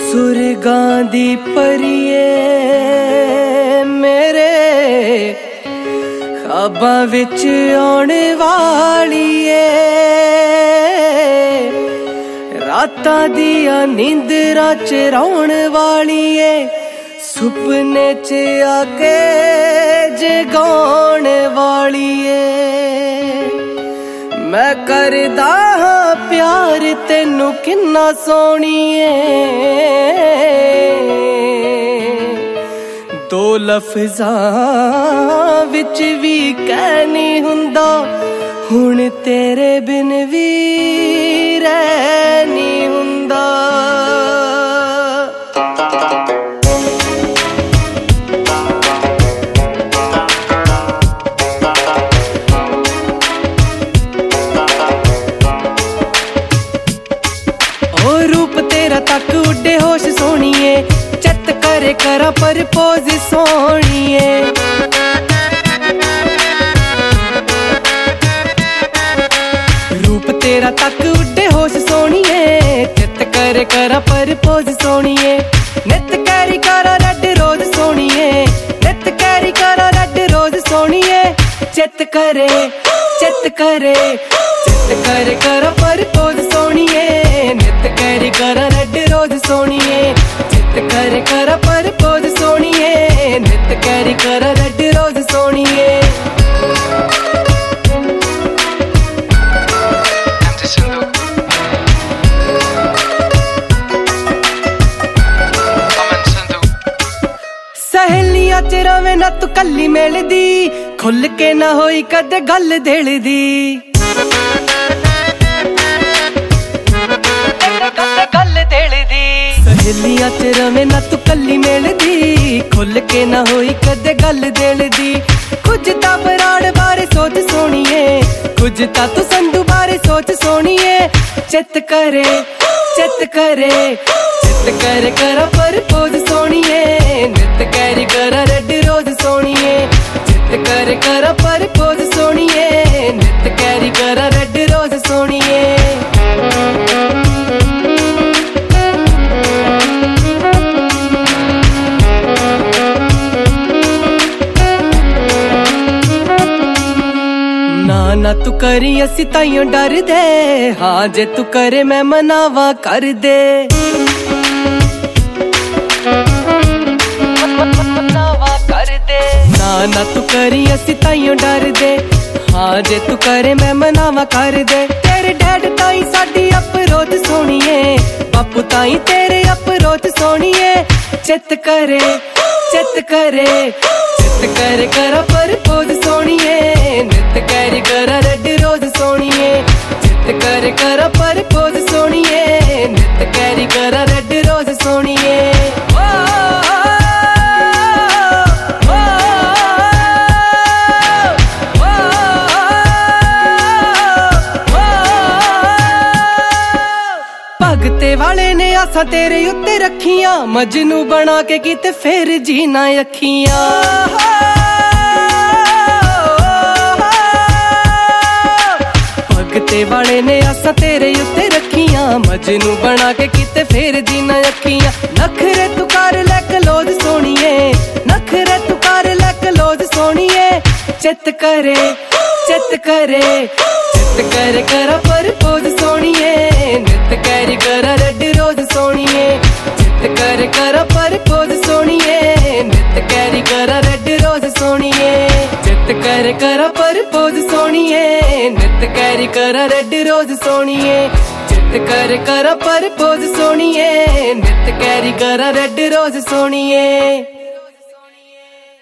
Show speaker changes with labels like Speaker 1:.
Speaker 1: सुरगां दी परिए मेरे ख्वाबां विच आने वाली रातां दिया नींदरां च रौण वाली सुपने च आके जगाउण वाली मैं करदा हां प्यार तेनू किन्ना सोहणीए दो लफ्ज़ां विच भी कह नहीं हुंदा हुण तेरे बिन भी रह नहीं हुंदा। रूप तेरा तक उड़े होश सोहणीए चत करे करा परपोज सोहणीए रूप तेरा तक उड़े होश सोहणीए चत करे करा परपोज सोहणीए नित कैरी करा रेड रोज सोहणीए नित कैरी करा रेड रोज सोहणीए चित करे करा परपोज सोहणीए नित कैरी करा रेड रोज सोहणीए चित करे करा परपोज सोहणीए नित कैरी करा रेड रोज सोहणीए। सहेलियां च रवे ना तू कल्ली मिलदी खुल के ना होई कदे गल दिल दी सहेलियां च रवे ना तू कल्ली मिलदी खुल के ना होई कदे गल दिल दी कुछ तां बराड़ बारे सोच सोहणीए कुछ तां तू संधू बारे सोच सोहणीए चित करे करा परपोज सोहणीए नित कैरी करा रेड रोज सोहणीए चित करे करा परपोज सोहणीए नित कैरी करा रेड रोज सोहणीए। ना तू करी असी ताइयों डर दे हाँ जे तू करे मैं मनावा कर दे ना तू करी असी ताइयों डर दे हाँ जे तू करे मैं मनावा कर दे तेरे डैड ताई साडी अप्रोच सोहणीए बापू ताई तेरे अप्रोच सोहणीए चित करे करा परपोज सोहणीए नित कैरी करा रेड रोज सोहणीए चित करे करा परपोज सोहणीए नित कैरी करा रेड रोज सोहणीए। भगते वाले ने आसा तेरे उत्ते रखियां मजनू बना के किते फिर जीना अखियां भगते वाले ने आसा तेरे उत्ते रखियां मजनू बना के किते फिर जीना अखियां नखरे तू कर ले कलोज सोहणीए नखरे तू कर ले कलोज सोहणीए चित करे करा परपोज सोहणीए नित कैरी करा रेड रोज सोहणीए चित करे करा परपोज सोहणीए नित कैरी करा रेड रोज सोहणीए चित करे करा परपोज सोहणीए नित कैरी करा रेड रोज सोहणीए चित करे करा परपोज सोहणीए नित कैरी करा रेड रोज सोहणीए।